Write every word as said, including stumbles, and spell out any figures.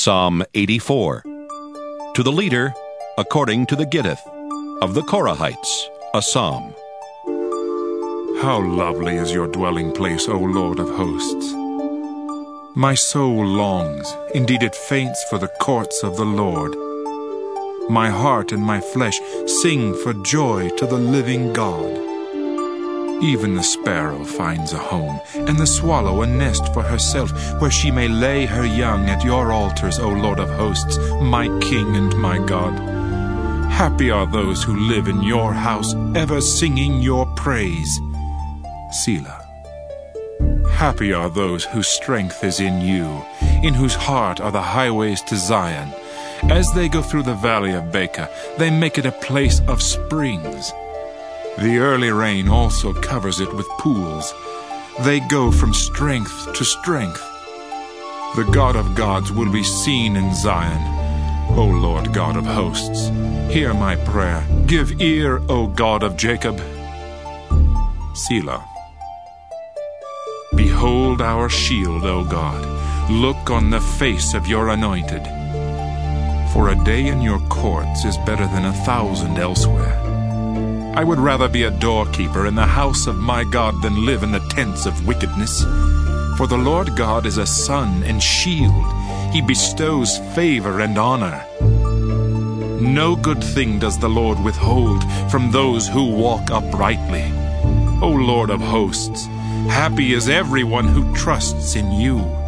Psalm eighty-four. To the leader, according to the Gittith, of the Korahites, a psalm. How lovely is your dwelling place, O Lord of hosts! My soul longs, indeed it faints for the courts of the Lord. My heart and my flesh sing for joy to the living God. Even the sparrow finds a home, and the swallow a nest for herself, where she may lay her young at your altars, O Lord of hosts, my King and my God. Happy are those who live in your house, ever singing your praise. Selah. Happy are those whose strength is in you, in whose heart are the highways to Zion. As they go through the valley of Baca, they make it a place of springs. The early rain also covers it with pools. They go from strength to strength. The God of gods will be seen in Zion. O Lord God of hosts, hear my prayer. Give ear, O God of Jacob. Selah. Behold our shield, O God. Look on the face of your anointed. For a day in your courts is better than a thousand elsewhere. I would rather be a doorkeeper in the house of my God than live in the tents of wickedness. For the Lord God is a sun and shield. He bestows favor and honor. No good thing does the Lord withhold from those who walk uprightly. O Lord of hosts, happy is everyone who trusts in you.